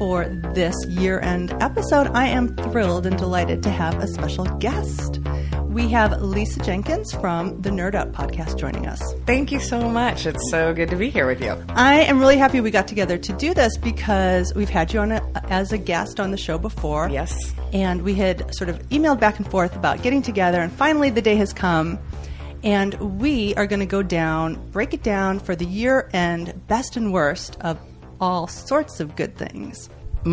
for this year-end episode, I am thrilled and delighted to have a special guest. We have Lisa Jenkins from the Nerd Out podcast joining us. Thank you so much. It's so good to be here with you. I am really happy we got together to do this because we've had you on as a guest on the show before. Yes. And we had sort of emailed back and forth about getting together, and finally the day has come. And we are going to go down, break it down for the year-end best and worst of all sorts of good things.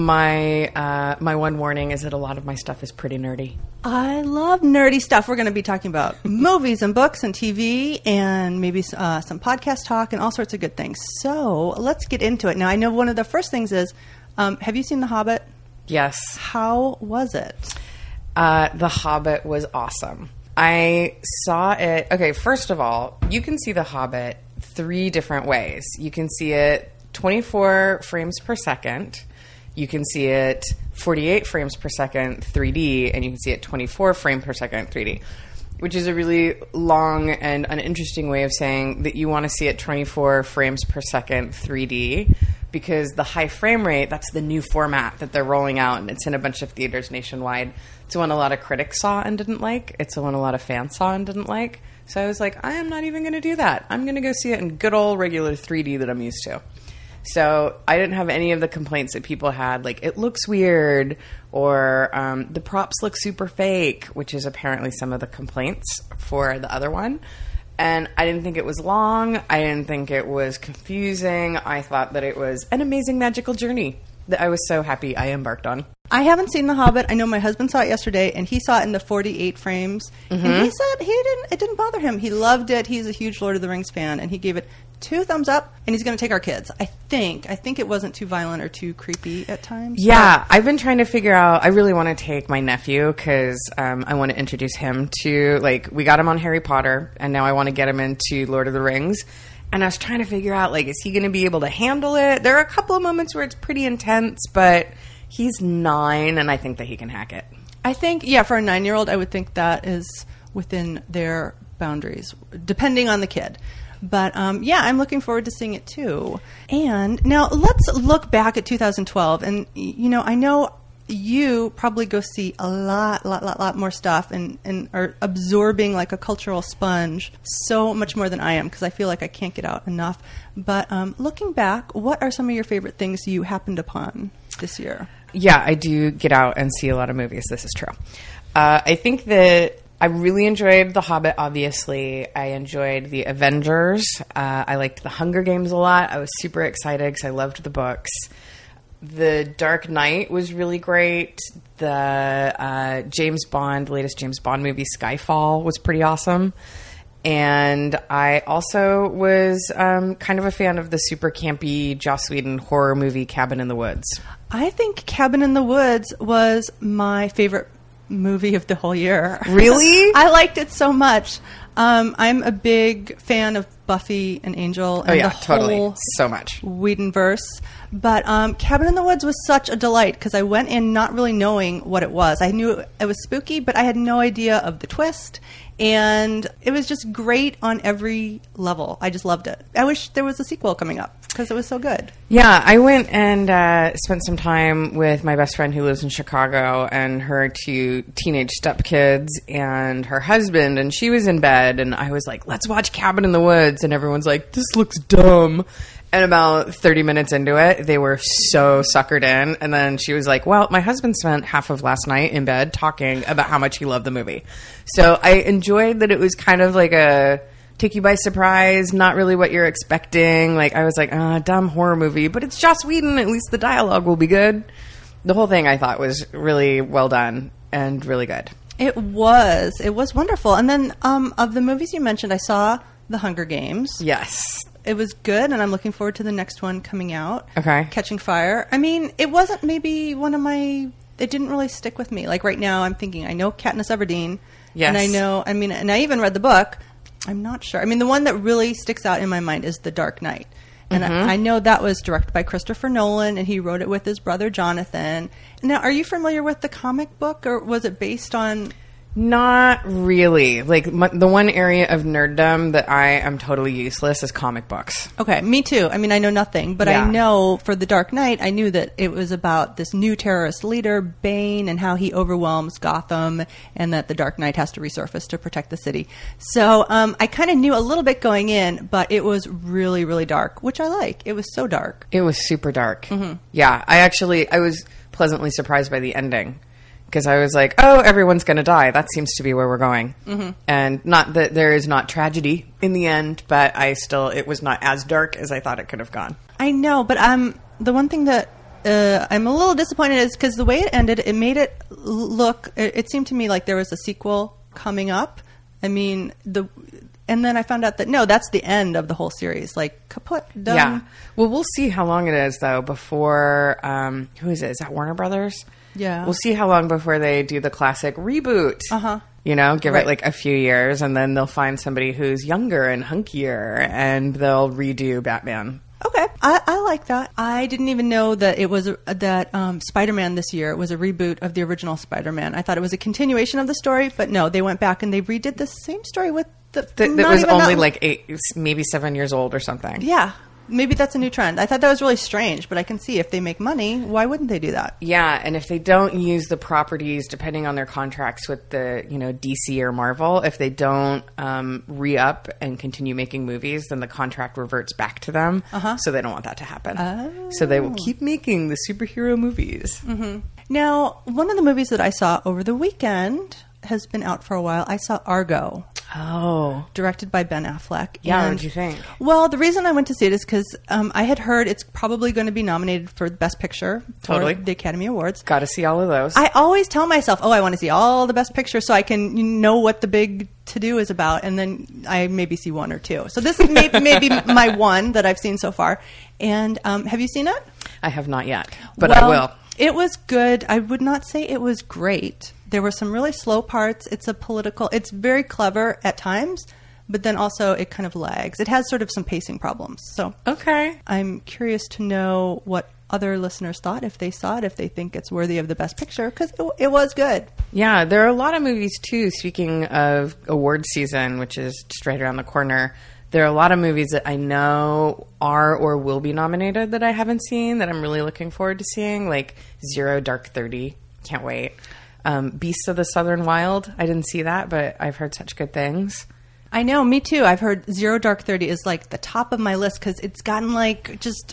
My one warning is that a lot of my stuff is pretty nerdy. I love nerdy stuff. We're going to be talking about movies and books and TV and maybe some podcast talk and all sorts of good things. So let's get into it. Now, I know one of the first things is, have you seen The Hobbit? Yes. How was it? The Hobbit was awesome. I saw it. Okay, first of all, you can see The Hobbit 3 different ways. You can see it 24 frames per second. You can see it 48 frames per second 3D, and you can see it 24 frames per second 3D, which is a really long and an interesting way of saying that you want to see it 24 frames per second 3D, because the high frame rate, that's the new format that they're rolling out, and it's in a bunch of theaters nationwide. It's one a lot of critics saw and didn't like. It's one a lot of fans saw and didn't like. So I was like, I am not even going to do that. I'm going to go see it in good old regular 3D that I'm used to. So I didn't have any of the complaints that people had, like it looks weird or the props look super fake, which is apparently some of the complaints for the other one. And I didn't think it was long. I didn't think it was confusing. I thought that it was an amazing magical journey that I was so happy I embarked on. I haven't seen The Hobbit. I know my husband saw it yesterday, and he saw it in the 48 frames. Mm-hmm. And he said it didn't bother him. He loved it. He's a huge Lord of the Rings fan, and he gave it 2 thumbs up, and he's going to take our kids. I think it wasn't too violent or too creepy at times. Yeah, I've been trying to figure out, I really want to take my nephew because I want to introduce him to, like, we got him on Harry Potter, and now I want to get him into Lord of the Rings. And I was trying to figure out, like, is he going to be able to handle it? There are a couple of moments where it's pretty intense, but he's 9, and I think that he can hack it. I think, yeah, for a 9-year-old, I would think that is within their boundaries, depending on the kid. But, yeah, I'm looking forward to seeing it, too. And now let's look back at 2012. And, you know, I know you probably go see a lot more stuff and are absorbing like a cultural sponge so much more than I am because I feel like I can't get out enough. But looking back, what are some of your favorite things you happened upon this year? Yeah, I do get out and see a lot of movies. This is true. I think that I really enjoyed The Hobbit, obviously. I enjoyed The Avengers. I liked The Hunger Games a lot. I was super excited because I loved the books. The Dark Knight was really great. The latest James Bond movie, Skyfall, was pretty awesome. And I also was kind of a fan of the super campy Joss Whedon horror movie, Cabin in the Woods. I think Cabin in the Woods was my favorite movie of the whole year. Really? I liked it so much. I'm a big fan of Buffy and Angel and the whole so much Whedonverse. But Cabin in the Woods was such a delight because I went in not really knowing what it was. I knew it was spooky, but I had no idea of the twist. And it was just great on every level. I just loved it. I wish there was a sequel coming up because it was so good. Yeah, I went and spent some time with my best friend who lives in Chicago and her 2 teenage stepkids and her husband. And she was in bed and I was like, let's watch Cabin in the Woods. And everyone's like, this looks dumb. And about 30 minutes into it, they were so suckered in. And then she was like, well, my husband spent half of last night in bed talking about how much he loved the movie. So I enjoyed that it was kind of like a take you by surprise, not really what you're expecting. Like, I was like, dumb horror movie, but it's Joss Whedon. At least the dialogue will be good. The whole thing I thought was really well done and really good. It was wonderful. And then of the movies you mentioned, I saw The Hunger Games. Yes. It was good, and I'm looking forward to the next one coming out. Okay. Catching Fire. I mean, it wasn't maybe one of my... It didn't really stick with me. Like, right now, I'm thinking, I know Katniss Everdeen. Yes. And I know... I mean, and I even read the book. I'm not sure. I mean, the one that really sticks out in my mind is The Dark Knight. And I know that was directed by Christopher Nolan, and he wrote it with his brother, Jonathan. Now, are you familiar with the comic book, or was it based on... Not really. Like, the one area of nerddom that I am totally useless is comic books. Okay, me too. I mean, I know nothing, but Yeah. I know for The Dark Knight, I knew that it was about this new terrorist leader, Bane, and how he overwhelms Gotham, and that the Dark Knight has to resurface to protect the city. So I kind of knew a little bit going in, but it was really, really dark, which I like. It was so dark. It was super dark. Yeah, I was pleasantly surprised by the ending. Because I was like, oh, everyone's going to die. That seems to be where we're going. And not that there is not tragedy in the end, but it was not as dark as I thought it could have gone. I know, but the one thing that I'm a little disappointed is because the way it ended, it made it look. It seemed to me like there was a sequel coming up. I mean, and then I found out that no, that's the end of the whole series. Like kaput, done. Yeah. Well, we'll see how long it is though before. Who is it? Is that Warner Brothers? Yeah. We'll see how long before they do the classic reboot. You know, give it like a few years, and then they'll find somebody who's younger and hunkier, and they'll redo Batman. Okay, I like that. I didn't even know that it was that Spider-Man this year was a reboot of the original Spider-Man. I thought it was a continuation of the story, but no, they went back and they redid the same story with That was only like 8, maybe 7 years old or something. Yeah. Maybe that's a new trend. I thought that was really strange, but I can see if they make money, why wouldn't they do that? Yeah, and if they don't use the properties, depending on their contracts with the DC or Marvel, if they don't re-up and continue making movies, then the contract reverts back to them. So they don't want that to happen. So they will keep making the superhero movies. Now, one of the movies that I saw over the weekend has been out for a while. I saw Argo. Oh. Directed by Ben Affleck. Yeah, And- what did you think? Well, the reason I went to see it is because I had heard it's probably going to be nominated for Best Picture Totally. for the Academy Awards. Got to see all of those. I always tell myself, I want to see all the Best Picture so I can know what the big to-do is about, and then I maybe see one or two. So this is maybe my one that I've seen so far. And have you seen it? I have not yet, but I will. It was good. I would not say it was great. There were some really slow parts. It's very clever at times, but then also it kind of lags. It has sort of some pacing problems. So Okay. I'm curious to know what other listeners thought, if they saw it, if they think it's worthy of the Best Picture, because it was good. Yeah, there are a lot of movies too. Speaking of award season, which is straight around the corner, there are a lot of movies that I know are or will be nominated that I haven't seen that I'm really looking forward to seeing, like Zero Dark 30. Can't wait. Beasts of the Southern Wild. I didn't see that, but I've heard such good things. I know, me too. I've heard Zero Dark 30 is like the top of my list because it's gotten like just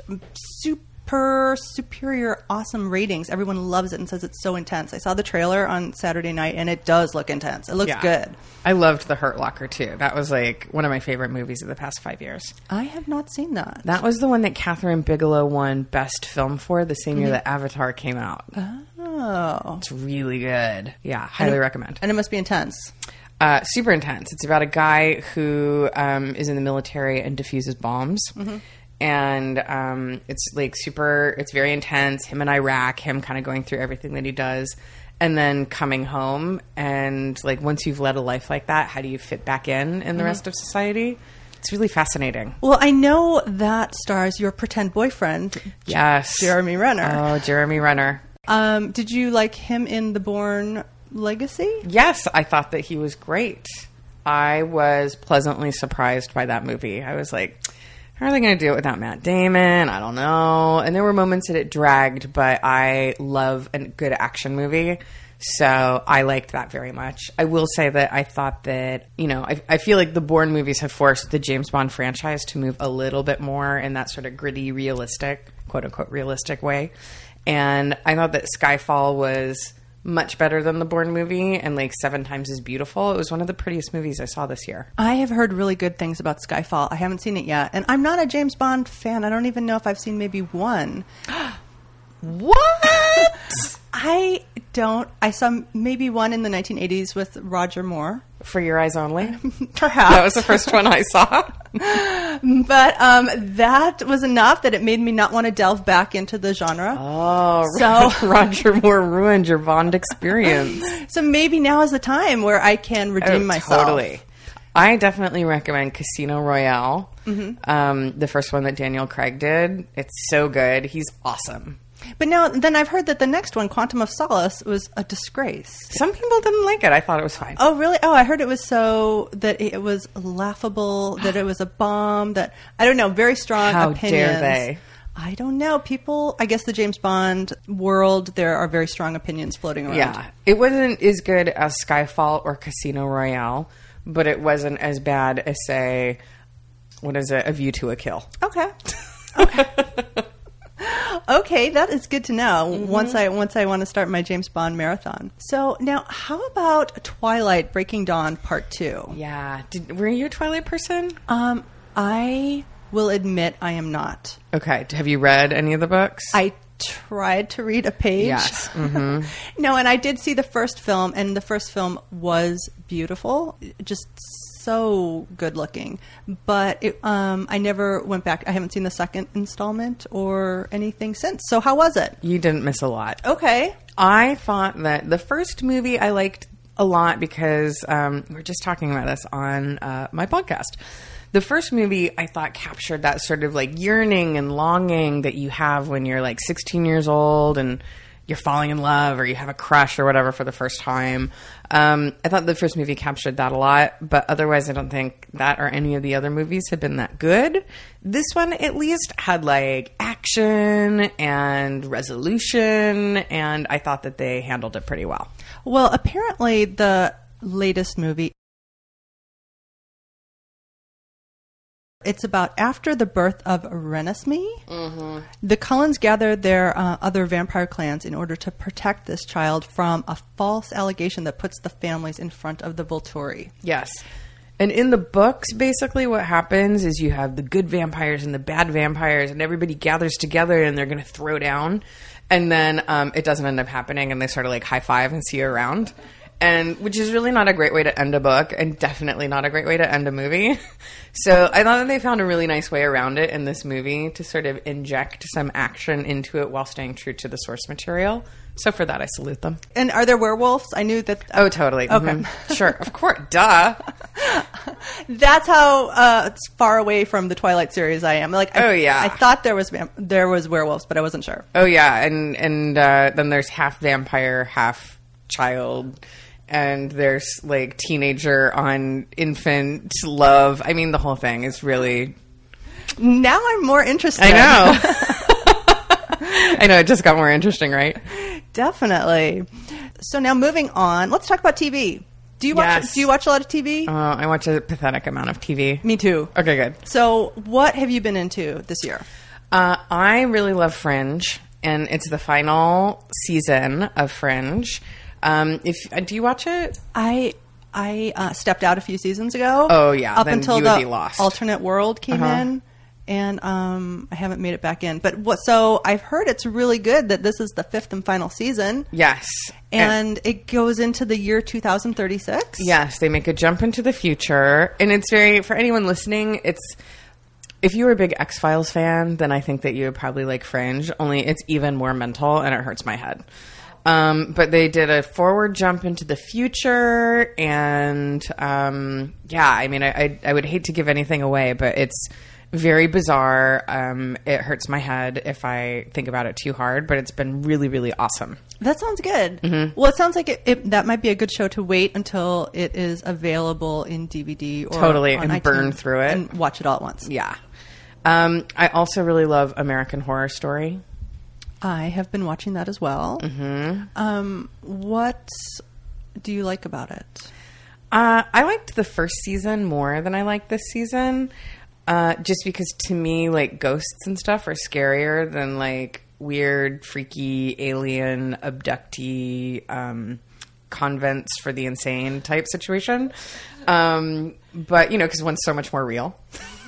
superior, awesome ratings. Everyone loves it and says it's so intense. I saw the trailer on Saturday night and it does look intense. It looks good. I loved The Hurt Locker too. That was like one of my favorite movies of the past 5 years. I have not seen that. That was the one that Catherine Bigelow won Best Film for the same year that Avatar came out. Oh. It's really good. Yeah, highly recommend. And it must be intense. Super intense. It's about a guy who is in the military and defuses bombs. And it's like it's very intense. Him in Iraq, him kind of going through everything that he does. And then coming home, and like once you've led a life like that, how do you fit back in the rest of society? It's really fascinating. Well, I know that stars your pretend boyfriend, Yes. Jeremy Renner. Oh, Jeremy Renner. Did you like him in The Bourne Legacy? Yes, I thought that he was great. I was pleasantly surprised by that movie. I was like, how are they going to do it without Matt Damon? I don't know. And there were moments that it dragged, but I love a good action movie. So I liked that very much. I will say that I thought that, I feel like the Bourne movies have forced the James Bond franchise to move a little bit more in that sort of gritty, realistic, quote unquote, realistic way. And I thought that Skyfall was much better than the Bourne movie and like 7 times as beautiful. It was one of the prettiest movies I saw this year. I have heard really good things about Skyfall. I haven't seen it yet. And I'm not a James Bond fan. I don't even know if I've seen maybe one. What? I don't. I saw maybe one in the 1980s with Roger Moore. For Your Eyes Only? Perhaps. That was the first one I saw. But that was enough that it made me not want to delve back into the genre. Oh, So- Roger Moore ruined your Bond experience. So maybe now is the time where I can redeem myself. Totally. I definitely recommend Casino Royale. The first one that Daniel Craig did. It's so good. He's awesome. But now, then I've heard that the next one, Quantum of Solace, was a disgrace. Some people didn't like it. I thought it was fine. Oh, really? Oh, I heard it was so that it was laughable, that it was a bomb, that, I don't know, very strong How opinions. dare they? I don't know. People, I guess the James Bond world, there are very strong opinions floating around. Yeah. It wasn't as good as Skyfall or Casino Royale, but it wasn't as bad as, say, what is it? A View to a Kill. Okay. Okay. Okay, that is good to know. Once I want to start my James Bond marathon. So now, how about Twilight: Breaking Dawn Part 2? Yeah. Were you a Twilight person? I will admit I am not. Okay. Have you read any of the books? I tried to read a page. Yes. Mm-hmm. No, and I did see the first film, and the first film was beautiful, just so good looking. But I never went back. I haven't seen the second installment or anything since. So how was it? You didn't miss a lot. Okay. I thought that the first movie I liked a lot because we were just talking about this on my podcast. The first movie I thought captured that sort of like yearning and longing that you have when you're like 16 years old and you're falling in love or you have a crush or whatever for the first time. I thought the first movie captured that a lot, but otherwise I don't think that or any of the other movies had been that good. This one at least had like action and resolution, and I thought that they handled it pretty well. Well, apparently the latest movie, it's about after the birth of Renesmee. Mm-hmm. The Cullens gather their other vampire clans in order to protect this child from a false allegation that puts the families in front of the Volturi. Yes. And in the books, basically what happens is you have the good vampires and the bad vampires, and everybody gathers together and they're going to throw down. And then it doesn't end up happening, and they sort of like high five and see you around. And which is really not a great way to end a book, and definitely not a great way to end a movie. So I thought that they found a really nice way around it in this movie to sort of inject some action into it while staying true to the source material. So for that, I salute them. And are there werewolves? I knew that. Oh, totally. Okay. Mm-hmm. Sure. Of course. Duh. That's how far away from the Twilight series I am. Like, oh, yeah. I thought there was werewolves, but I wasn't sure. Oh, yeah. And then there's half vampire, half child. And there's like teenager on infant love. I mean, the whole thing is really... Now I'm more interested. I know. I know. It just got more interesting, right? Definitely. So now moving on, let's talk about TV. Do you watch a lot of TV? I watch a pathetic amount of TV. Me too. Okay, good. So what have you been into this year? I really love Fringe, and it's the final season of Fringe. Do you watch it? I stepped out a few seasons ago. Oh yeah, up then until you would the be lost. Alternate World came in, and I haven't made it back in. But so I've heard it's really good. That this is the 5th and final season. Yes, and it goes into the year 2036. Yes, they make a jump into the future, and it's very for anyone listening. If you were a big X-Files fan, then I think that you would probably like Fringe. Only it's even more mental, and it hurts my head. But they did a forward jump into the future, and I mean, I would hate to give anything away, but it's very bizarre. It hurts my head if I think about it too hard, but it's been really, really awesome. That sounds good. Mm-hmm. Well, it sounds like that might be a good show to wait until it is available in DVD or totally, on and iTunes burn through it and watch it all at once. Yeah. I also really love American Horror Story. I have been watching that as well. Mm-hmm. What do you like about it? I liked the first season more than I liked this season, just because to me, like, ghosts and stuff are scarier than like weird, freaky alien abductee convents for the insane type situation. But because one's so much more real.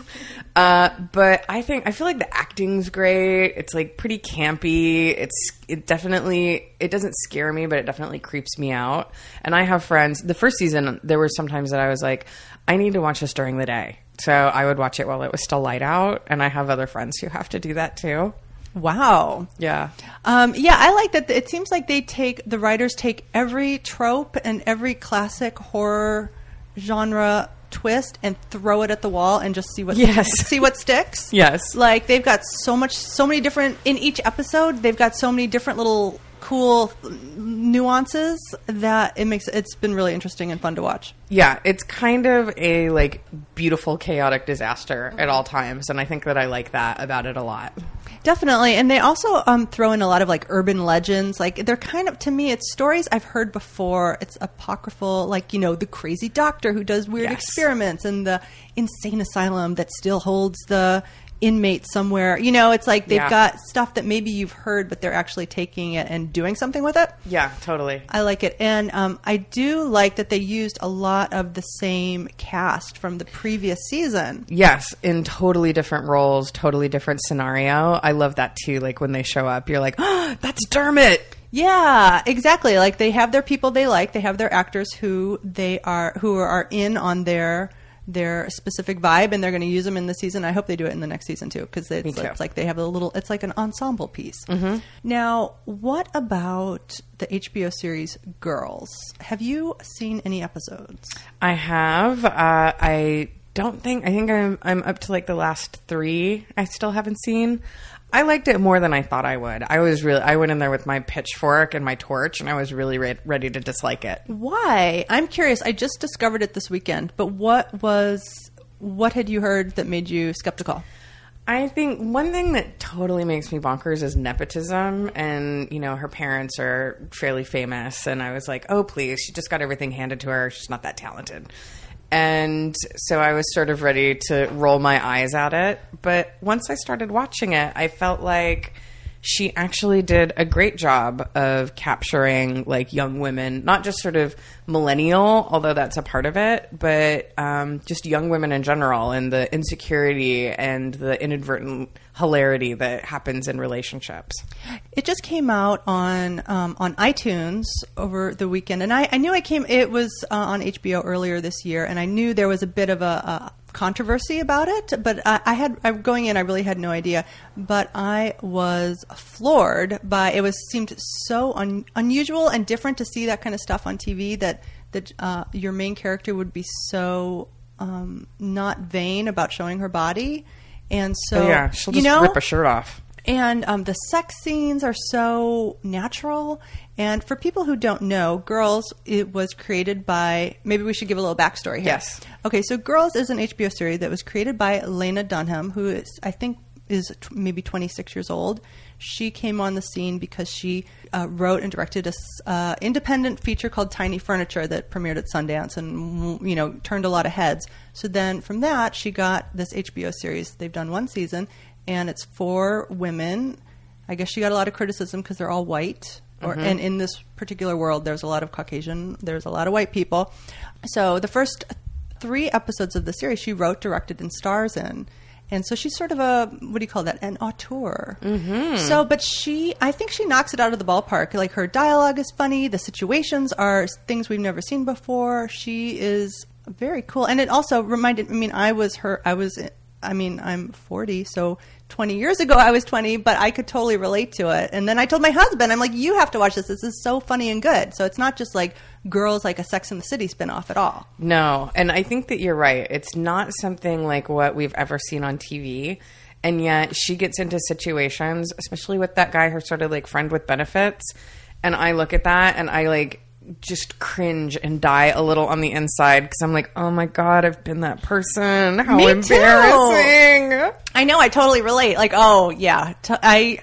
But I feel like the acting's great. It's like pretty campy. It doesn't scare me, but it definitely creeps me out. And I have friends. The first season, there were some times that I was like, I need to watch this during the day. So I would watch it while it was still light out. And I have other friends who have to do that too. Wow. Yeah. I like that. It seems like the writers take every trope and every classic horror genre twist and throw it at the wall and just see what Yes. see what sticks. Yes. Like they've got so many different in each episode. They've got so many different little cool nuances that it's been really interesting and fun to watch. Yeah, it's kind of a like beautiful chaotic disaster at all times, and I think that I like that about it a lot. Definitely. And they also throw in a lot of like urban legends. Like they're kind of, to me, it's stories I've heard before. It's apocryphal, like, you know, the crazy doctor who does weird experiments and the insane asylum that still holds the inmate somewhere. You know, it's like they've got stuff that maybe you've heard, but they're actually taking it and doing something with it. Yeah, totally. I like it. And I do like that they used a lot of the same cast from the previous season. Yes, in totally different roles, totally different scenario. I love that too. Like when they show up, you're like, oh, that's Dermot. Yeah, exactly. Like they have their people they like. They have their actors who are in on their specific vibe, and they're going to use them in the season. I hope they do it in the next season too, because it's like they have it's like an ensemble piece. Mm-hmm. Now, what about the HBO series Girls? Have you seen any episodes? I have. I think I'm up to like the last 3 I still haven't seen. I liked it more than I thought I would. I went in there with my pitchfork and my torch, and I was really ready to dislike it. Why? I'm curious. I just discovered it this weekend, but what had you heard that made you skeptical? I think one thing that totally makes me bonkers is nepotism, and, you know, her parents are fairly famous, and I was like, oh, please, she just got everything handed to her. She's not that talented. And so I was sort of ready to roll my eyes at it. But once I started watching it, I felt like she actually did a great job of capturing like young women, not just sort of millennial, although that's a part of it, but just young women in general, and the insecurity and the inadvertent hilarity that happens in relationships. It just came out on iTunes over the weekend, and I knew it was on HBO earlier this year, and I knew there was a bit of a controversy about it, but going in, I really had no idea. But I was floored by it. Seemed so unusual and different to see that kind of stuff on TV. That your main character would be so not vain about showing her body, and so she'll just rip a shirt off. And the sex scenes are so natural. And for people who don't know, Girls, it was created by... Maybe we should give a little backstory here. Yes. Okay, so Girls is an HBO series that was created by Lena Dunham, who I think is maybe 26 years old. She came on the scene because she wrote and directed a independent feature called Tiny Furniture that premiered at Sundance and, you know, turned a lot of heads. So then from that, she got this HBO series. They've done 1 season. And it's 4 women. I guess she got a lot of criticism because they're all white. And in this particular world, there's a lot of Caucasian, there's a lot of white people. So the first 3 episodes of the series, she wrote, directed, and stars in. And so she's sort of an auteur. Mm-hmm. So, but I think she knocks it out of the ballpark. Like her dialogue is funny. The situations are things we've never seen before. She is very cool. And it also reminded, I'm 40, so 20 years ago I was 20, but I could totally relate to it. And then I told my husband, I'm like, you have to watch this. This is so funny and good. So it's not just like Girls, like a Sex and the City spinoff at all. No, and I think that you're right. It's not something like what we've ever seen on TV. And yet she gets into situations, especially with that guy, her sort of like friend with benefits. And I look at that and I like just cringe and die a little on the inside because I'm like, oh my God, I've been that person. How Me embarrassing. Too. I know, I totally relate. Like, oh yeah, I'm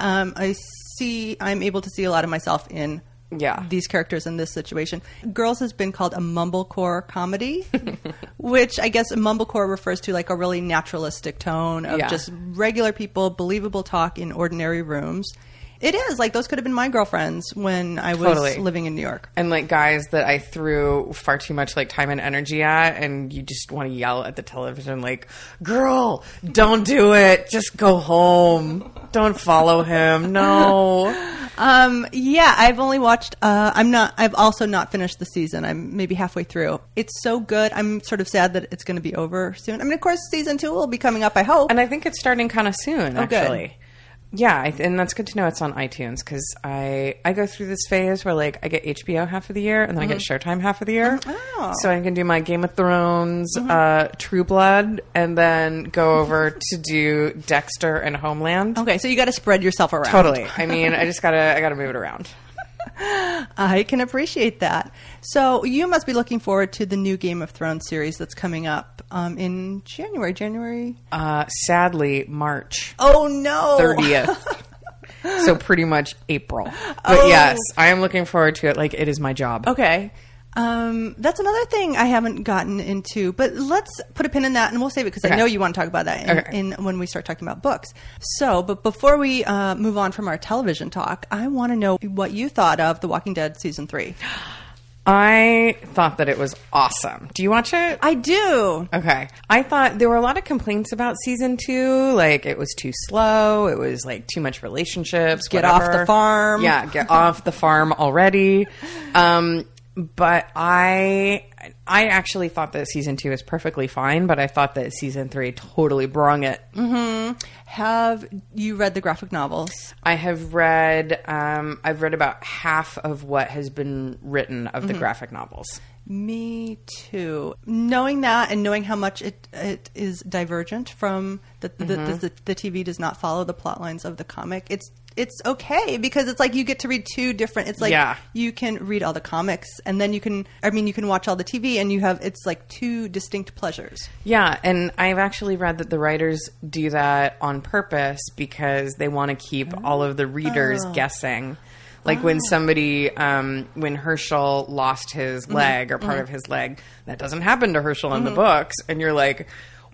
able to see a lot of myself in these characters in this situation. Girls has been called a mumblecore comedy, which I guess mumblecore refers to like a really naturalistic tone of just regular people, believable talk in ordinary rooms. It is. Like, those could have been my girlfriends when I was living in New York. And, like, guys that I threw far too much, like, time and energy at, and you just want to yell at the television, like, girl, don't do it. Just go home. Don't follow him. No. Yeah, I've only watched, I've also not finished the season. I'm maybe halfway through. It's so good. I'm sort of sad that it's going to be over soon. I mean, of course, season 2 will be coming up, I hope. And I think it's starting kind of soon, actually. Good. And that's good to know it's on iTunes, because I go through this phase where like I get HBO half of the year and then I get Showtime half of the year. Oh. So I can do my Game of Thrones, True Blood, and then go over to do Dexter and Homeland. Okay, so you got to spread yourself around. Totally. I mean, I gotta move it around. I can appreciate that. So you must be looking forward to the new Game of Thrones series that's coming up in January. Sadly, March. Oh no, 30th. So pretty much April. But yes, I am looking forward to it. Like, it is my job. Okay. That's another thing I haven't gotten into, but let's put a pin in that and we'll save it because I know you want to talk about that in when we start talking about books. So, but before we move on from our television talk, I want to know what you thought of The Walking Dead Season 3. I thought that it was awesome. Do you watch it? I do. Okay. I thought there were a lot of complaints about Season 2. Like, it was too slow. It was like too much relationships. Get off the farm. Yeah, get off the farm already. But I actually thought that Season 2 was perfectly fine, but I thought that Season 3 totally brung it. Mm-hmm. Have you read the graphic novels? I have read, I've read about half of what has been written of the graphic novels. Me too. Knowing that and knowing how much it is divergent from the TV does not follow the plot lines of the comic, it's okay because it's like you get to read two different. It's like you can read all the comics and then you can watch all the TV and it's like two distinct pleasures. Yeah, and I've actually read that the writers do that on purpose because they want to keep all of the readers guessing. Like when somebody, when Herschel lost his leg or part of his leg, that doesn't happen to Herschel in the books, and you're like,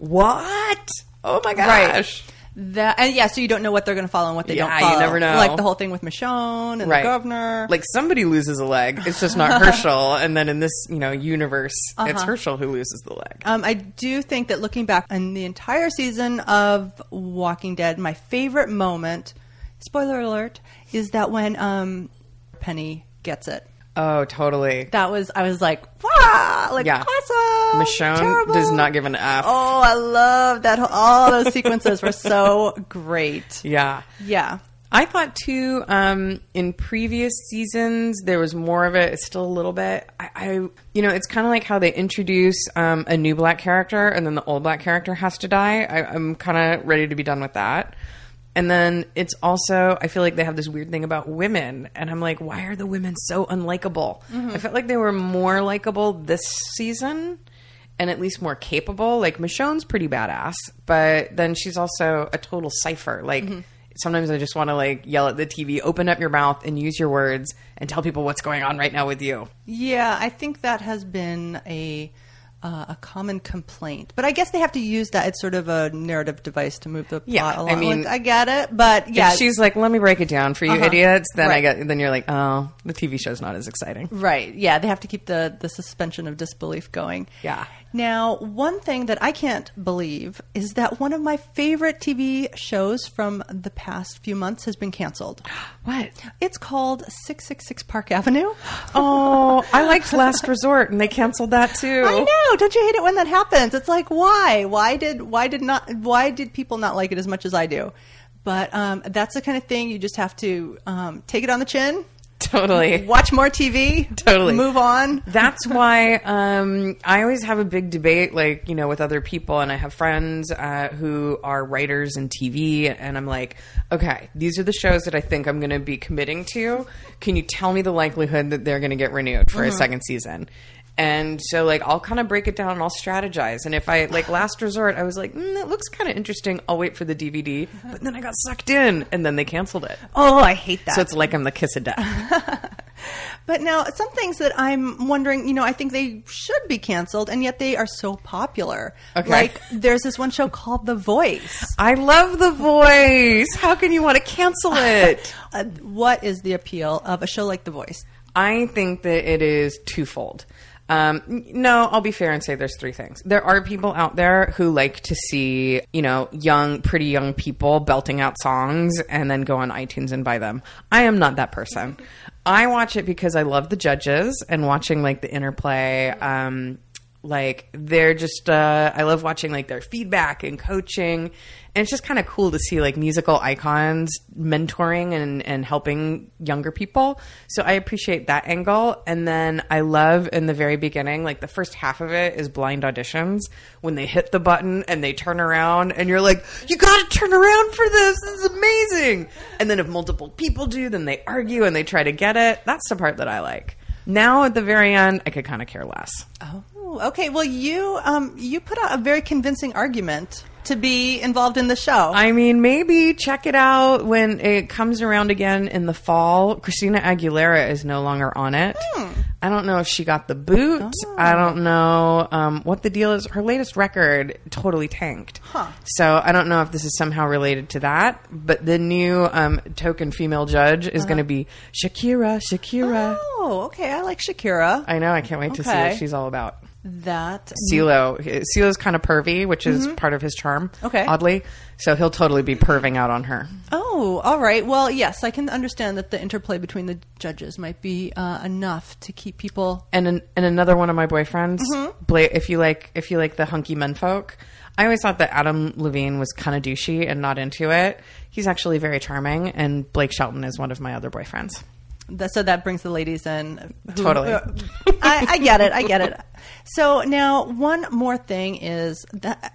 what? Oh my gosh. Right. So you don't know what they're going to follow and what they don't follow. You never know. Like the whole thing with Michonne and the governor. Like somebody loses a leg. It's just not Herschel. And then in this, universe, it's Herschel who loses the leg. I do think that looking back on the entire season of Walking Dead, my favorite moment, spoiler alert, is that when Penny gets it. Oh, totally. I was like, wow, awesome. Michonne does not give an F. Oh, I love that. All those sequences were so great. Yeah. Yeah. I thought too, in previous seasons, there was more of it. It's still a little bit. It's kind of like how they introduce a new black character and then the old black character has to die. I'm kind of ready to be done with that. And then it's also, I feel like they have this weird thing about women. And I'm like, why are the women so unlikable? Mm-hmm. I felt like they were more likable this season and at least more capable. Like, Michonne's pretty badass, but then she's also a total cipher. Like, sometimes I just want to, like, yell at the TV, open up your mouth and use your words and tell people what's going on right now with you. Yeah, I think that has been a common complaint, but I guess they have to use that. It's sort of a narrative device to move the plot along. I mean, I get it, but yeah, if she's like, "Let me break it down for you, idiots." Then then you're like, "Oh, the TV show's not as exciting." Right? Yeah, they have to keep the suspension of disbelief going. Yeah. Now, one thing that I can't believe is that one of my favorite TV shows from the past few months has been canceled. What? It's called 666 Park Avenue. Oh, I liked Last Resort, and they canceled that too. I know. Don't you hate it when that happens? It's like, why? Why did people not like it as much as I do? But that's the kind of thing you just have to take it on the chin. Totally. Watch more TV. Totally. Move on. That's why I always have a big debate, like, with other people, and I have friends who are writers in TV, and I'm like, okay, these are the shows that I think I'm going to be committing to. Can you tell me the likelihood that they're going to get renewed for a second season? And so, like, I'll kind of break it down and I'll strategize. And if I, like, Last Resort, I was like, it looks kind of interesting. I'll wait for the DVD. But then I got sucked in, and then they canceled it. Oh, I hate that. So it's like I'm the kiss of death. But now, some things that I'm wondering, I think they should be canceled, and yet they are so popular. Okay. Like, there's this one show called The Voice. I love The Voice. How can you want to cancel it? What is the appeal of a show like The Voice? I think that it is twofold. No, I'll be fair and say there's three things. There are people out there who like to see, pretty young people belting out songs and then go on iTunes and buy them. I am not that person. I watch it because I love the judges and watching like the interplay, Like they're just, I love watching like their feedback and coaching. And it's just kind of cool to see like musical icons mentoring and helping younger people. So I appreciate that angle. And then I love in the very beginning, like the first half of it is blind auditions when they hit the button and they turn around and you're like, you got to turn around for this. This is amazing. And then if multiple people do, then they argue and they try to get it. That's the part that I like. Now at the very end, I could kind of care less. Oh, okay. Well, you put out a very convincing argument to be involved in the show. I mean, maybe check it out when it comes around again in the fall. Christina Aguilera is no longer on it. I don't know if she got the boot. Oh. I don't know what the deal is. Her latest record totally tanked. So I don't know if this is somehow related to that. But the new token female judge is going to be Shakira. Oh, okay. I like Shakira. I know. I can't wait to see what she's all about. That CeeLo's kind of pervy, which is part of his charm. Okay. Oddly. So he'll totally be perving out on her. Oh, all right. Well, yes, I can understand that the interplay between the judges might be enough to keep people. And another one of my boyfriends, if you like the hunky menfolk, I always thought that Adam Levine was kind of douchey and not into it. He's actually very charming, and Blake Shelton is one of my other boyfriends. So that brings the ladies in. Totally. I get it. So now one more thing is that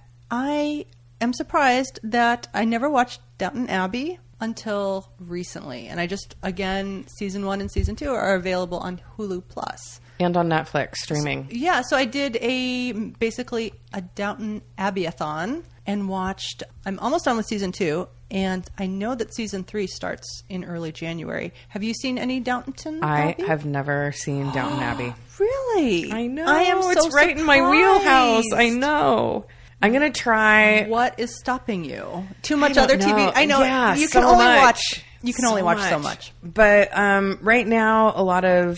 I am surprised that I never watched Downton Abbey until recently. And again, season 1 and season 2 are available on Hulu Plus. And on Netflix streaming. So I did basically a Downton Abbey-a-thon and watched, I'm almost done with season 2. And I know that season 3 starts in early January. Have you seen any Downton Abbey? I have never seen Downton Abbey. Really? I know. I am it's so right in my wheelhouse. I know. I'm going to try. What is stopping you? Too much other TV? I know. Yeah, you can only watch. You can only watch so much. But right now, a lot of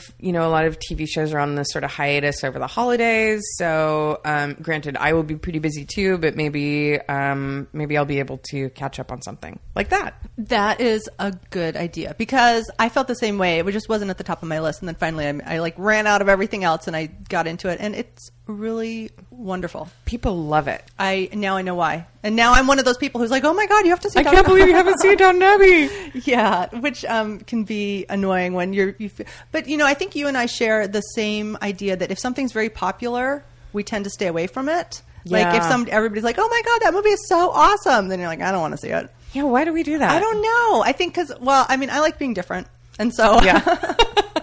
TV shows are on this sort of hiatus over the holidays. So, granted, I will be pretty busy too. But maybe I'll be able to catch up on something like that. That is a good idea because I felt the same way. It just wasn't at the top of my list, and then finally, I like ran out of everything else, and I got into it, and it's really wonderful. People love it. Now I know why. And now I'm one of those people who's like, oh my God, you have to see Downton Abbey. I can't believe you haven't seen Downton Abbey. Yeah, which can be annoying when but I think you and I share the same idea that if something's very popular, we tend to stay away from it. Yeah. Like if everybody's like, oh my God, that movie is so awesome. Then you're like, I don't want to see it. Yeah. Why do we do that? I don't know. I think I like being different. And so yeah.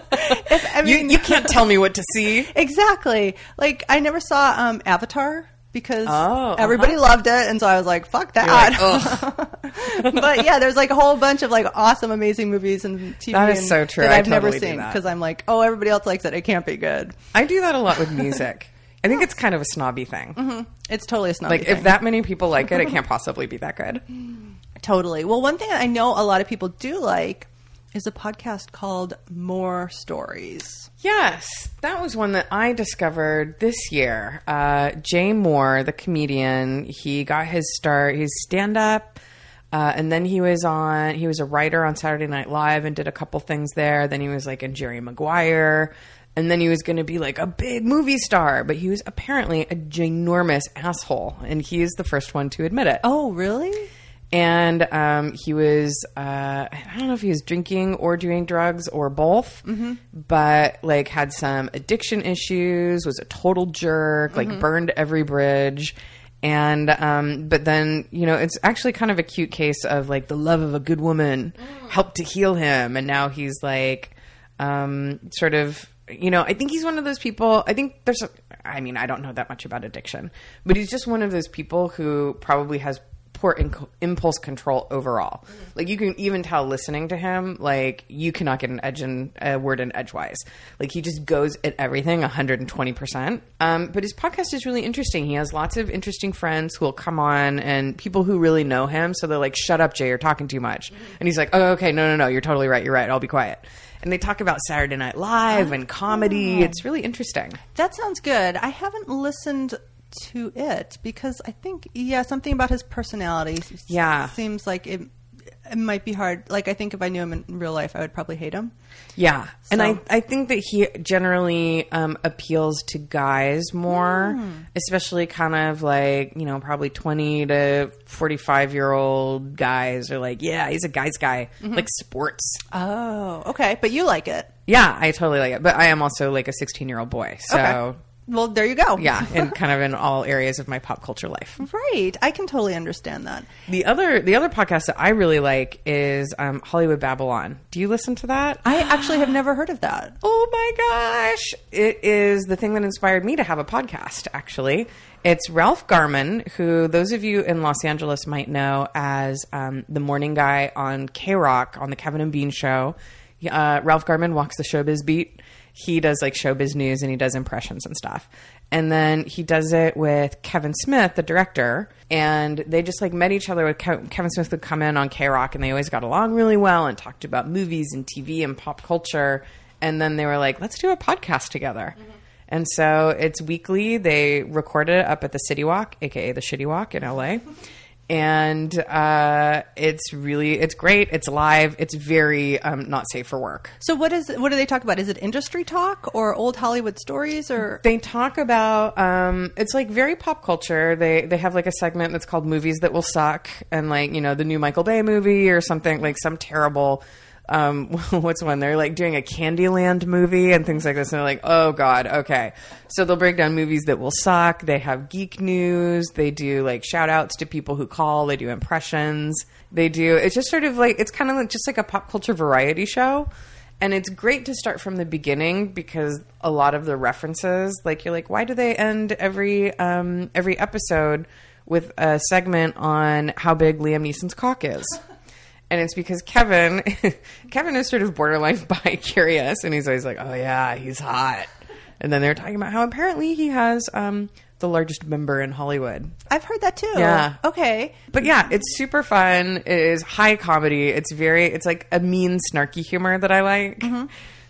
You can't tell me what to see. Exactly. Like I never saw Avatar because everybody loved it, and so I was like, "Fuck that!" Like, but yeah, there's like a whole bunch of like awesome, amazing movies and TV that is so true. that I've totally never seen because I'm like, "Oh, everybody else likes it. It can't be good." I do that a lot with music. I think it's kind of a snobby thing. Mm-hmm. It's totally a snobby thing. Like if that many people like it, it can't possibly be that good. Totally. Well, one thing I know a lot of people do like is a podcast called More Stories. Yes, that was one that I discovered this year. Jay Moore, the comedian, he got his start. He's stand-up, and then he was a writer on Saturday Night Live and did a couple things there. Then he was like in Jerry Maguire, and then he was going to be like a big movie star. But he was apparently a ginormous asshole, and he is the first one to admit it. Oh, really? And he was, I don't know if he was drinking or doing drugs or both, but like had some addiction issues, was a total jerk, like burned every bridge. And, but then, it's actually kind of a cute case of like the love of a good woman helped to heal him. And now he's like, sort of, I think he's one of those people. I think I don't know that much about addiction, but he's just one of those people who probably has poor impulse control overall. Like you can even tell listening to him, like you cannot get a word in edgewise. Like he just goes at everything 120%. But his podcast is really interesting. He has lots of interesting friends who will come on and people who really know him. So they're like, shut up, Jay, you're talking too much. And he's like, oh, okay, no, you're totally right. You're right. I'll be quiet. And they talk about Saturday Night Live and comedy. It's really interesting. That sounds good. I haven't listened to it because I think something about his personality seems like it might be hard. Like, I think if I knew him in real life, I would probably hate him. Yeah. And So- I think that he generally appeals to guys more, especially kind of like, you know, probably 20 to 45-year-old guys are like, yeah, he's a guy's guy, like sports. Oh, okay. But you like it. Yeah, I totally like it. But I am also like a 16-year-old boy. So, Okay. Well, there you go. yeah, and kind of in all areas of my pop culture life. Right. I can totally understand that. The other podcast that I really like is Hollywood Babylon. Do you listen to that? I actually have never heard of that. Oh my gosh. It is the thing that inspired me to have a podcast, actually. It's Ralph Garman, who those of you in Los Angeles might know as the morning guy on K-Rock on the Kevin and Bean show. Ralph Garman walks the showbiz beat. He does like showbiz news and he does impressions and stuff. And then he does it with Kevin Smith, the director. And they just like met each other with Kevin Smith would come in on K-Rock and they always got along really well and talked about movies and TV and pop culture. And then they were like, let's do a podcast together. Mm-hmm. And so it's weekly. They record it up at the City Walk, aka the Shitty Walk in LA. And it's great. It's live. It's very not safe for work. So what do they talk about? Is it industry talk or old Hollywood stories or? They talk about it's like very pop culture. They have like a segment that's called Movies That Will Suck, and like, you know, the new Michael Bay movie or something, like some terrible what's one? They're like doing a Candyland movie and things like this. And they're like, oh God, okay. So they'll break down movies that will suck. They have geek news. They do like shout outs to people who call. They do impressions. It's just sort of like, it's kind of like, just like a pop culture variety show. And it's great to start from the beginning because a lot of the references, like you're like, why do they end every episode with a segment on how big Liam Neeson's cock is? And it's because Kevin is sort of borderline bi-curious, and he's always like, oh yeah, he's hot. And then they're talking about how apparently he has the largest member in Hollywood. I've heard that too. Yeah. Okay. But yeah, it's super fun. It is high comedy. It's like a mean, snarky humor that I like. Mm-hmm.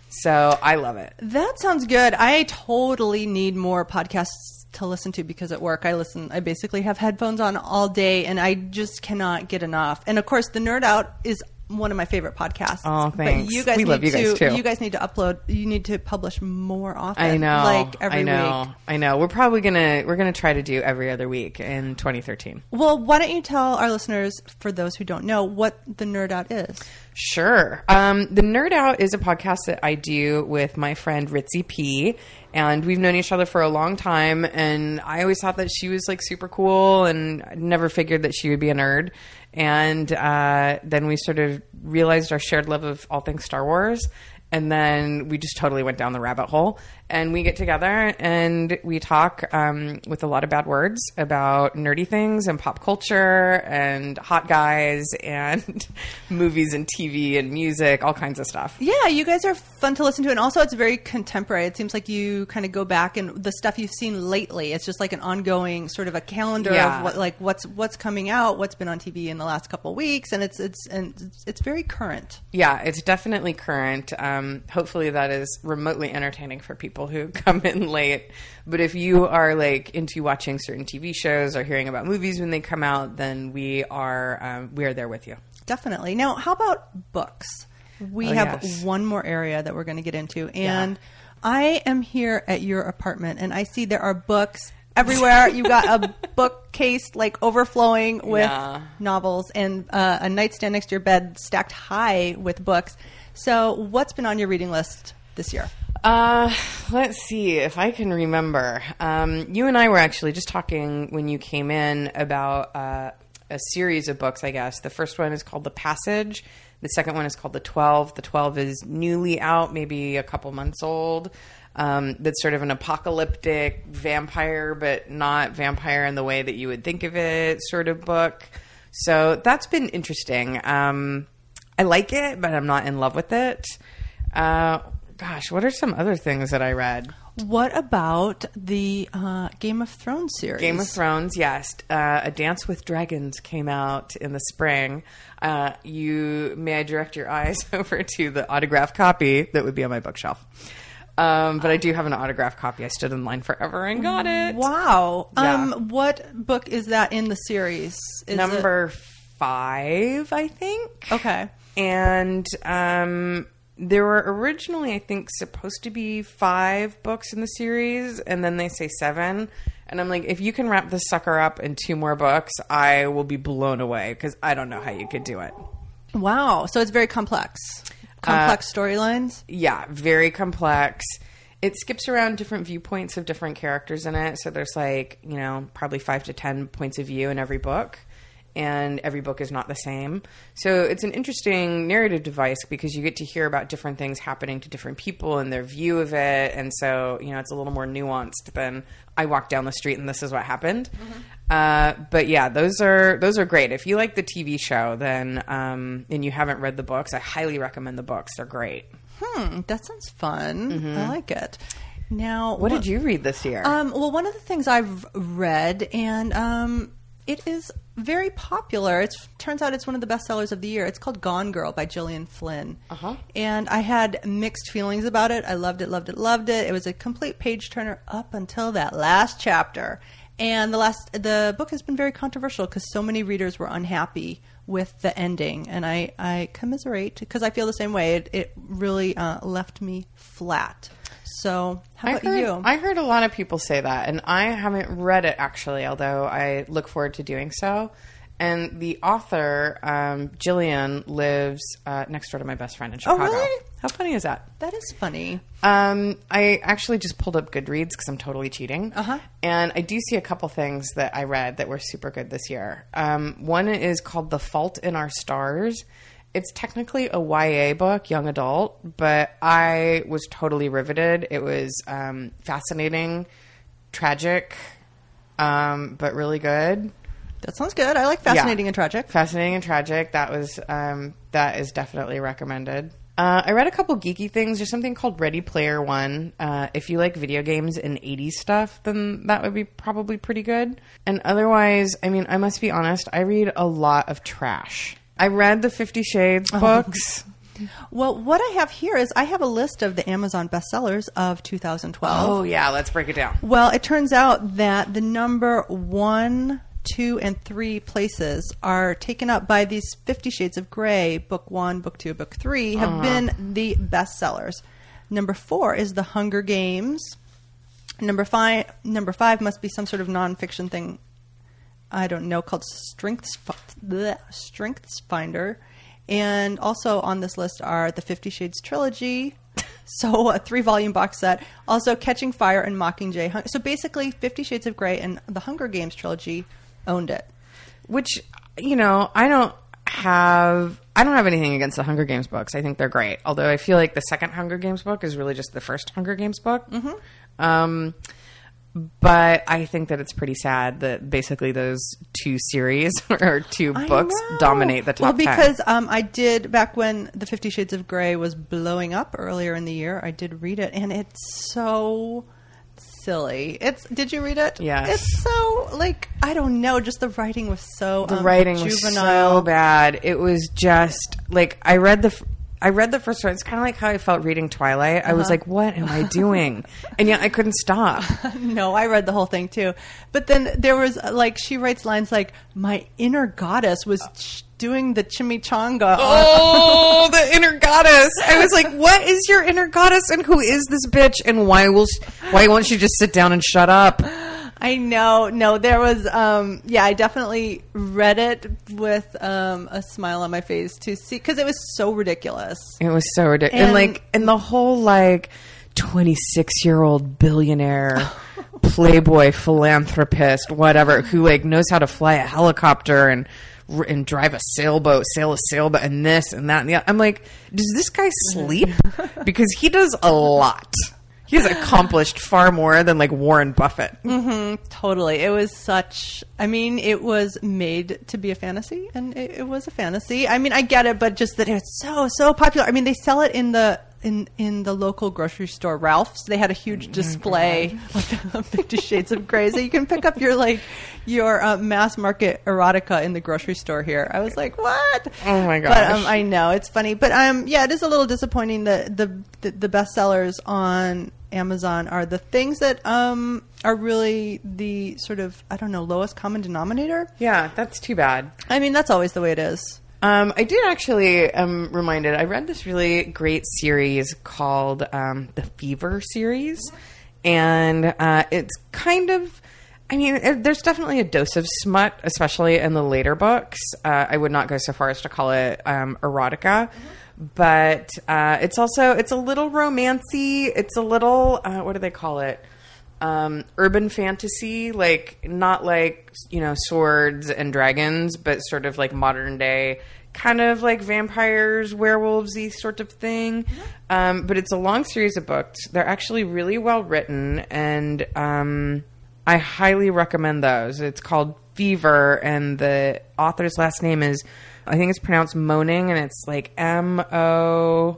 So I love it. That sounds good. I totally need more podcasts to listen to because at work I basically have headphones on all day and I just cannot get enough. And of course, The Nerd Out is one of my favorite podcasts. Oh, thanks. But you guys love you guys too. You guys need to upload. You need to publish more often. I know. Like every week. I know. We're probably gonna try to do every other week in 2013. Well, why don't you tell our listeners, for those who don't know, what The Nerd Out is? Sure. The Nerd Out is a podcast that I do with my friend Ritzy P. And we've known each other for a long time. And I always thought that she was like super cool and I never figured that she would be a nerd. And then we sort of realized our shared love of all things Star Wars. And then we just totally went down the rabbit hole. And we get together and we talk with a lot of bad words about nerdy things and pop culture and hot guys and movies and TV and music, all kinds of stuff. Yeah, you guys are fun to listen to. And also it's very contemporary. It seems like you kind of go back and the stuff you've seen lately, it's just like an ongoing sort of a calendar of what's coming out, what's been on TV in the last couple of weeks. And it's very current. Yeah, it's definitely current. Hopefully that is remotely entertaining for people who come in late. But if you are like into watching certain TV shows or hearing about movies when they come out, then we are there with you. Definitely. Now, how about books? We have one more area that we're going to get into. And I am here at your apartment and I see there are books everywhere. You got a bookcase like overflowing with novels and a nightstand next to your bed stacked high with books. So what's been on your reading list this year? Let's see if I can remember. You and I were actually just talking when you came in about a series of books, I guess. The first one is called The Passage. The second one is called The 12. The 12 is newly out, maybe a couple months old. That's sort of an apocalyptic vampire, but not vampire in the way that you would think of it sort of book. So that's been interesting. I like it, but I'm not in love with it. Gosh, what are some other things that I read? What about the Game of Thrones series? Game of Thrones, yes. A Dance with Dragons came out in the spring. May I direct your eyes over to the autographed copy that would be on my bookshelf. But I do have an autographed copy. I stood in line forever and got it. Wow. Yeah. What book is that in the series? Number 5. 5, I think. Okay. And there were originally, I think, supposed to be 5 books in the series, and then they say 7. And I'm like, if you can wrap this sucker up in 2 more books, I will be blown away, because I don't know how you could do it. Wow. So it's very complex. Complex storylines? Yeah, very complex. It skips around different viewpoints of different characters in it. So there's like, probably 5 to 10 points of view in every book. And every book is not the same. So it's an interesting narrative device because you get to hear about different things happening to different people and their view of it. And so, it's a little more nuanced than I walked down the street and this is what happened. Mm-hmm. But yeah, those are great. If you like the TV show, then and you haven't read the books, I highly recommend the books. They're great. That sounds fun. Mm-hmm. I like it. Now, what did you read this year? Well, one of the things I've read, and it is very popular. It turns out it's one of the bestsellers of the year. It's called Gone Girl by Gillian Flynn. Uh-huh. And I had mixed feelings about it. I loved it, loved it, loved it. It was a complete page turner up until that last chapter. And the book has been very controversial because so many readers were unhappy with the ending. And I commiserate because I feel the same way. It really left me flat. So how about you? I heard a lot of people say that, and I haven't read it actually, although I look forward to doing so. And the author, Jillian, lives next door to my best friend in Chicago. Oh, really? How funny is that? That is funny. I actually just pulled up Goodreads because I'm totally cheating. Uh-huh. And I do see a couple things that I read that were super good this year. One is called The Fault in Our Stars. It's technically a YA book, young adult, but I was totally riveted. It was fascinating, tragic, but really good. That sounds good. I like fascinating and tragic. Fascinating and tragic. That is definitely recommended. I read a couple geeky things. There's something called Ready Player One. If you like video games and 80s stuff, then that would be probably pretty good. And otherwise, I must be honest, I read a lot of trash. I read the 50 Shades books. Well, what I have here is I have a list of the Amazon bestsellers of 2012. Oh, yeah. Let's break it down. Well, it turns out that the number 1, 2, and 3 places are taken up by these 50 Shades of Grey, book 1, book 2, book 3, have been the bestsellers. Number 4 is The Hunger Games. Number 5 must be some sort of nonfiction thing, I don't know, called Strengths Finder. And also on this list are the 50 Shades trilogy, so a 3-volume box set. Also Catching Fire and Mockingjay. So basically 50 Shades of Grey and the Hunger Games trilogy owned it. Which, I don't have anything against the Hunger Games books. I think they're great. Although I feel like the second Hunger Games book is really just the first Hunger Games book. Mm-hmm. But I think that it's pretty sad that basically those 2 series or 2 books dominate the top 10. Well, because I did, back when the 50 Shades of Grey was blowing up earlier in the year, I did read it, and it's so silly. Did you read it? Yes. It's so, I don't know, just the writing was so The writing juvenile. was so bad. It was just, I read the first one. It's kind of like how I felt reading Twilight. I was like, what am I doing? And yet I couldn't stop. No, I read the whole thing too. But then there was, she writes lines like, my inner goddess was doing the chimichanga. Oh, the inner goddess. I was like, what is your inner goddess? And who is this bitch? And why won't she just sit down and shut up? I know. No, there was, I definitely read it with a smile on my face to see, because it was so ridiculous. It was so ridiculous. And the whole, 26-year-old billionaire, playboy, philanthropist, whatever, who, knows how to fly a helicopter and drive a sailboat, and this and that and the other. I'm like, does this guy sleep? Because he does a lot. He's accomplished far more than Warren Buffett. Mm-hmm, totally. It was it was made to be a fantasy, and it was a fantasy. I get it, but just that it's so popular. They sell it in the local grocery store, Ralph's. They had a huge display of 50 Shades of Grey, so you can pick up your mass market erotica in the grocery store here. I was like, what? Oh my gosh! But I know it's funny, but it is a little disappointing that the bestsellers on Amazon are the things that are really the sort of, I don't know, lowest common denominator. Yeah, that's too bad. I mean, that's always the way it is. I did actually, reminded, I read this really great series called the Fever series. And it's kind of, I mean, there's definitely a dose of smut, especially in the later books. I would not go so far as to call it erotica. But it's a little romancy. It's a little, what do they call it? Urban fantasy, like not like, swords and dragons, but sort of like modern day, kind of like vampires, werewolves-y sort of thing. But it's a long series of books. They're actually really well written, and I highly recommend those. It's called Fever, and the author's last name is, I think it's pronounced Moning, and it's like Moning,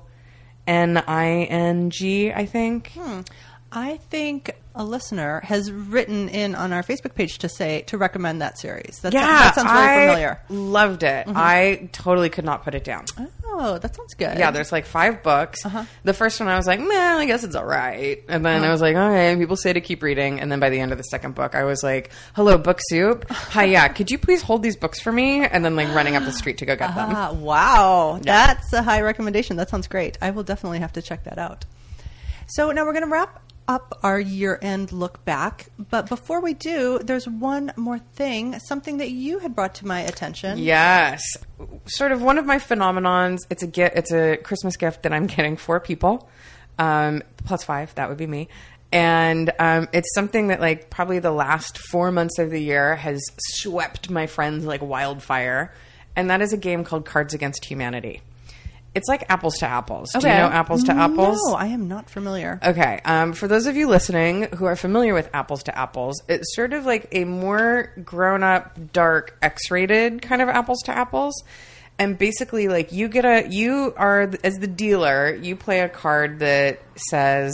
I think. I think a listener has written in on our Facebook page to recommend that series. That sounds really familiar. Loved it. I totally could not put it down. Oh, that sounds good. Yeah, there's like 5 books. The first one I was like, man, I guess it's all right. And then I was like, okay, people say to keep reading. And then by the end of the second book, I was like, hello, Book Soup. Hi, yeah, could you please hold these books for me? And then like running up the street to go get them. Wow. Yeah. That's a high recommendation. That sounds great. I will definitely have to check that out. So now we're going to wrap up our year-end look back. But before we do, there's one more thing, something that you had brought to my attention. Yes. Sort of one of my phenomenons. It's a Christmas gift that I'm getting for people. Plus 5, that would be me. And it's something that like probably the last 4 months of the year has swept my friends like wildfire. And that is a game called Cards Against Humanity. It's like Apples to Apples. Okay. Do you know Apples to Apples? No, I am not familiar. Okay. For those of you listening who are familiar with Apples to Apples, it's sort of like a more grown-up, dark, X-rated kind of Apples to Apples. And basically, like, as the dealer, you play a card that says,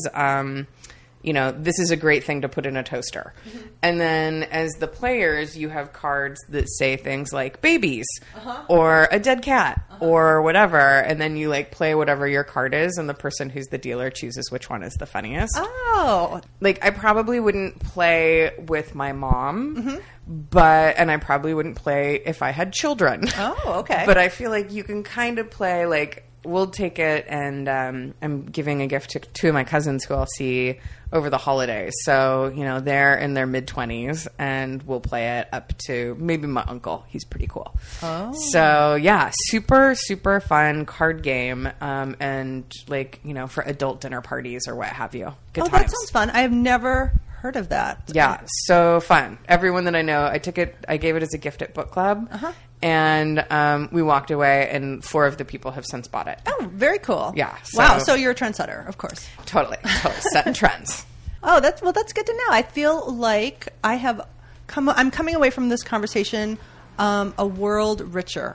this is a great thing to put in a toaster. And then as the players, you have cards that say things like babies or a dead cat or whatever. And then you like play whatever your card is, and the person who's the dealer chooses which one is the funniest. Oh. Like, I probably wouldn't play with my mom, and I probably wouldn't play if I had children. Oh, okay. But I feel like you can kind of play, like, we'll take it, and I'm giving a gift to 2 of my cousins who I'll see over the holidays. So, they're in their mid-20s, and we'll play it up to maybe my uncle. He's pretty cool. Oh. So, yeah, super, super fun card game, and, like, for adult dinner parties or what have you. Good times. That sounds fun. I have never heard of that. Yeah, so fun. Everyone that I know, I gave it as a gift at book club. And we walked away, and 4 of the people have since bought it. Oh, very cool. Yeah. Wow, so you're a trendsetter, of course. Totally. Setting trends. Oh, that's good to know. I feel like I'm coming away from this conversation a world richer.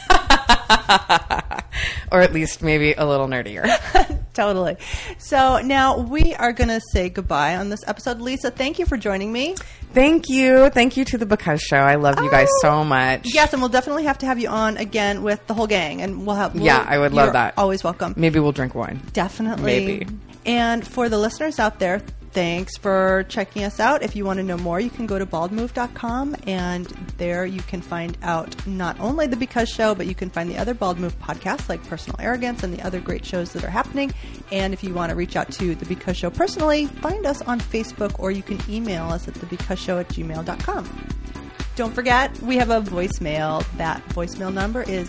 Or at least maybe a little nerdier. Totally. So now we are going to say goodbye on this episode. Lisa, thank you for joining me. Thank you. Thank you to the Because Show. I love you guys so much. Yes, and we'll definitely have to have you on again with the whole gang. And I would love that. Always welcome. Maybe we'll drink wine. Definitely. Maybe. And for the listeners out there, thanks for checking us out. If you want to know more, you can go to baldmove.com, and there you can find out not only the Because Show, but you can find the other Bald Move podcasts like Personal Arrogance and the other great shows that are happening. And if you want to reach out to the Because Show personally, find us on Facebook, or you can email us at thebecauseShow@gmail.com. Don't forget, we have a voicemail. That voicemail number is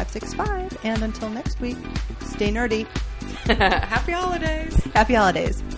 818-643-1565. And until next week, stay nerdy. Happy holidays. Happy holidays.